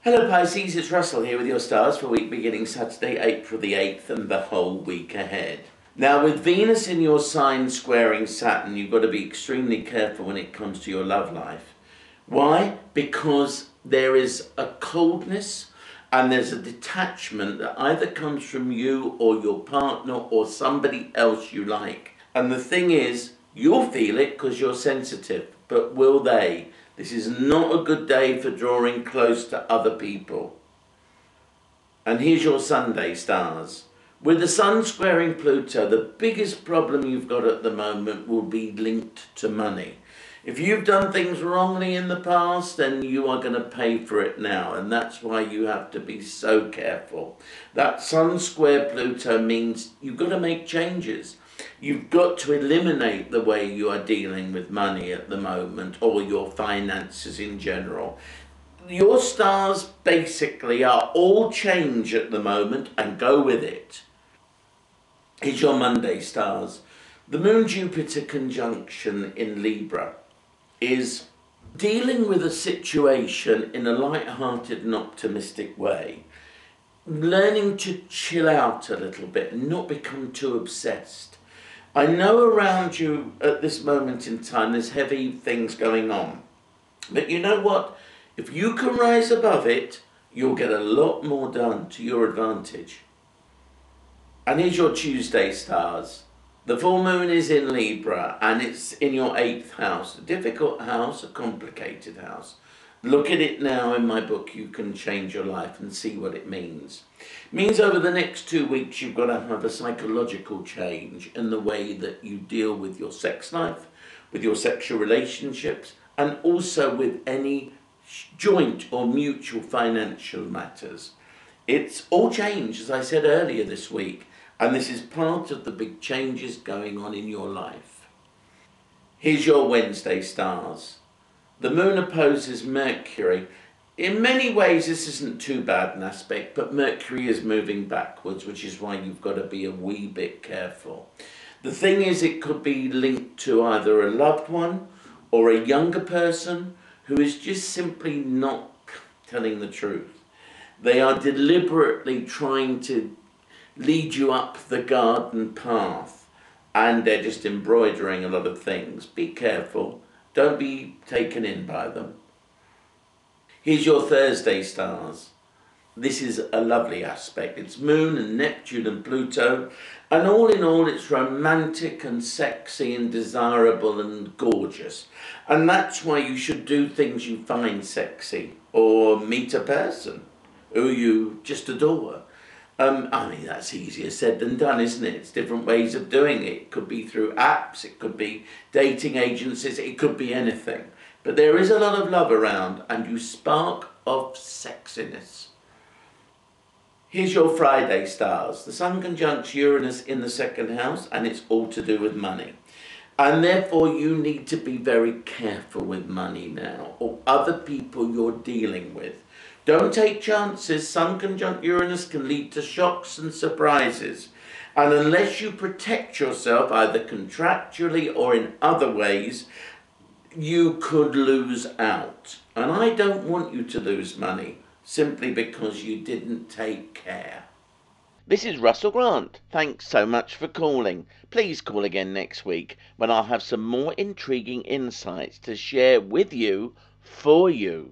Hello Pisces, it's Russell here with your stars for week beginning Saturday, April the 8th and the whole week ahead. Now with Venus in your sign squaring Saturn, you've got to be extremely careful when it comes to your love life. Why? Because there is a coldness and there's a detachment that either comes from you or your partner or somebody else you like. And the thing is, you'll feel it because you're sensitive, but will they? This is not a good day for drawing close to other people. And here's your Sunday stars. With the Sun squaring Pluto, the biggest problem you've got at the moment will be linked to money. If you've done things wrongly in the past, then you are going to pay for it now. And that's why you have to be so careful. That Sun square Pluto means you've got to make changes. You've got to eliminate the way you are dealing with money at the moment, or your finances in general. Your stars basically are all change at the moment, and go with it. Here's your Monday stars. The Moon-Jupiter conjunction in Libra is dealing with a situation in a light-hearted and optimistic way. Learning to chill out a little bit and not become too obsessed. I know around you at this moment in time there's heavy things going on. But you know what? If you can rise above it, you'll get a lot more done to your advantage. And here's your Tuesday stars. The full moon is in Libra and it's in your 8th house. A difficult house, a complicated house. Look at it now in my book. You can change your life and see what it means. It means over the next 2 weeks you've got to have a psychological change in the way that you deal with your sex life, with your sexual relationships, and also with any joint or mutual financial matters. It's all change, as I said earlier this week, and this is part of the big changes going on in your life. Here's your Wednesday stars. The moon opposes Mercury. In many ways this isn't too bad an aspect, but Mercury is moving backwards, which is why you've got to be a wee bit careful. The thing is, it could be linked to either a loved one or a younger person who is just simply not telling the truth. They are deliberately trying to lead you up the garden path and they're just embroidering a lot of things. Be careful. Don't be taken in by them. Here's your Thursday stars. This is a lovely aspect. It's Moon and Neptune and Pluto. And all in all, it's romantic and sexy and desirable and gorgeous. And that's why you should do things you find sexy, or meet a person who you just adore. I mean, that's easier said than done, isn't it? It's different ways of doing it. It could be through apps, it could be dating agencies, it could be anything. But there is a lot of love around and you spark of sexiness. Here's your Friday stars. The Sun conjuncts Uranus in the 2nd house and it's all to do with money. And therefore you need to be very careful with money now, or other people you're dealing with. Don't take chances. Sun conjunct Uranus can lead to shocks and surprises. And unless you protect yourself, either contractually or in other ways, you could lose out. And I don't want you to lose money simply because you didn't take care. This is Russell Grant. Thanks so much for calling. Please call again next week when I'll have some more intriguing insights to share with you, for you.